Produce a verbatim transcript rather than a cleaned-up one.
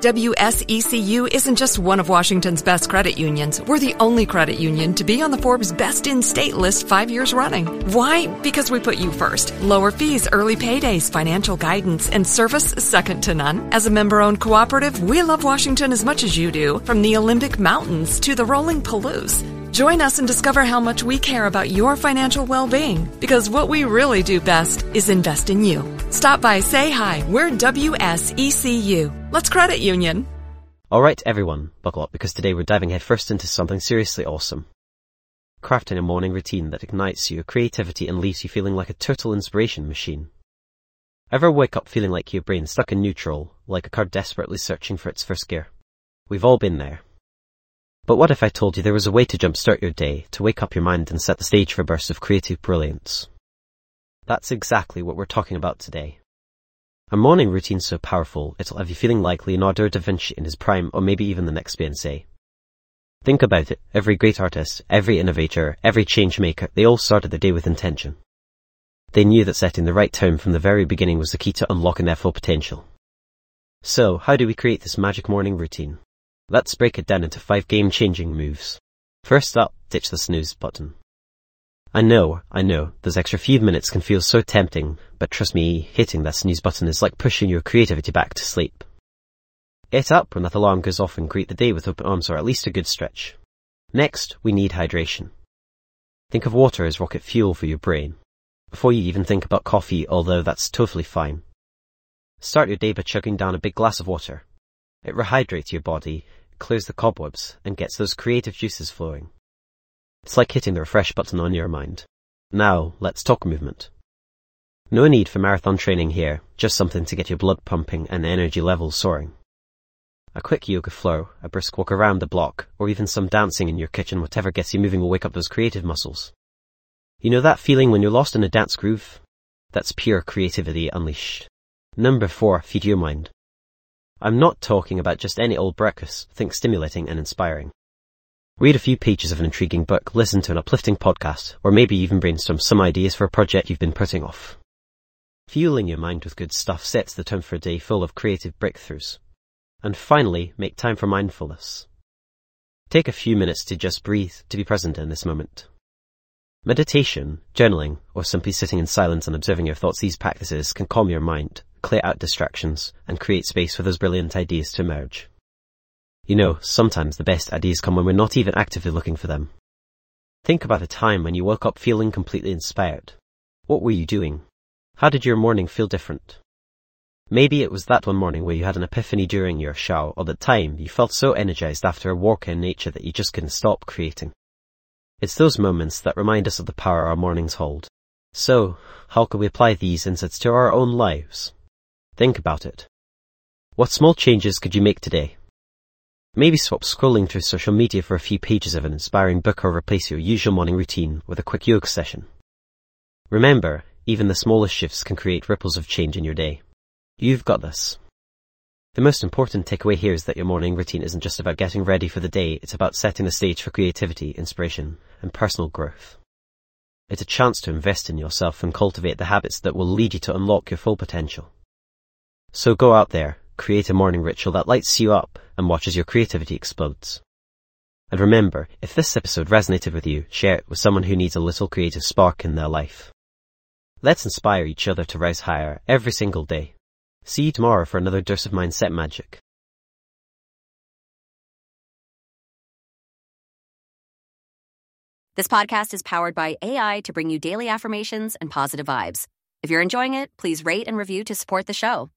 W S E C U isn't just one of Washington's best credit unions. We're the only credit union to be on the Forbes Best in State list five years running. Why? Because we put you first. Lower fees, early paydays, financial guidance, and service second to none. As a member-owned cooperative, we love Washington as much as you do, from the Olympic Mountains to the rolling Palouse. Join us and discover how much we care about your financial well-being, because what we really do best is invest in you. Stop by, say hi. We're W S E C U. Let's credit union. Alright everyone, buckle up because today we're diving headfirst into something seriously awesome. Crafting a morning routine that ignites your creativity and leaves you feeling like a total inspiration machine. Ever wake up feeling like your brain's stuck in neutral, like a car desperately searching for its first gear? We've all been there. But what if I told you there was a way to jumpstart your day, to wake up your mind and set the stage for a burst of creative brilliance? That's exactly what we're talking about today. A morning routine so powerful, it'll have you feeling like Leonardo da Vinci in his prime, or maybe even the next Beyoncé. Think about it, every great artist, every innovator, every change maker, they all started their day with intention. They knew that setting the right tone from the very beginning was the key to unlocking their full potential. So, how do we create this magic morning routine? Let's break it down into five game-changing moves. First up, ditch the snooze button. I know, I know, those extra few minutes can feel so tempting, but trust me, hitting that snooze button is like pushing your creativity back to sleep. Get up when that alarm goes off and greet the day with open arms or at least a good stretch. Next, we need hydration. Think of water as rocket fuel for your brain. Before you even think about coffee, although that's totally fine. Start your day by chugging down a big glass of water. It rehydrates your body, clears the cobwebs, and gets those creative juices flowing. It's like hitting the refresh button on your mind. Now, let's talk movement. No need for marathon training here, just something to get your blood pumping and energy levels soaring. A quick yoga flow, a brisk walk around the block, or even some dancing in your kitchen, whatever gets you moving will wake up those creative muscles. You know that feeling when you're lost in a dance groove? That's pure creativity unleashed. Number four, feed your mind. I'm not talking about just any old breakfast, think stimulating and inspiring. Read a few pages of an intriguing book, listen to an uplifting podcast, or maybe even brainstorm some ideas for a project you've been putting off. Fueling your mind with good stuff sets the tone for a day full of creative breakthroughs. And finally, make time for mindfulness. Take a few minutes to just breathe, to be present in this moment. Meditation, journaling, or simply sitting in silence and observing your thoughts, these practices can calm your mind, clear out distractions, and create space for those brilliant ideas to emerge. You know, sometimes the best ideas come when we're not even actively looking for them. Think about a time when you woke up feeling completely inspired. What were you doing? How did your morning feel different? Maybe it was that one morning where you had an epiphany during your shower, or that time you felt so energized after a walk in nature that you just couldn't stop creating. It's those moments that remind us of the power our mornings hold. So, how can we apply these insights to our own lives? Think about it. What small changes could you make today? Maybe swap scrolling through social media for a few pages of an inspiring book, or replace your usual morning routine with a quick yoga session. Remember, even the smallest shifts can create ripples of change in your day. You've got this. The most important takeaway here is that your morning routine isn't just about getting ready for the day, it's about setting the stage for creativity, inspiration, and personal growth. It's a chance to invest in yourself and cultivate the habits that will lead you to unlock your full potential. So go out there, create a morning ritual that lights you up, and watch as your creativity explodes. And remember, if this episode resonated with you, share it with someone who needs a little creative spark in their life. Let's inspire each other to rise higher every single day. See you tomorrow for another dose of mindset magic. This podcast is powered by A I to bring you daily affirmations and positive vibes. If you're enjoying it, please rate and review to support the show.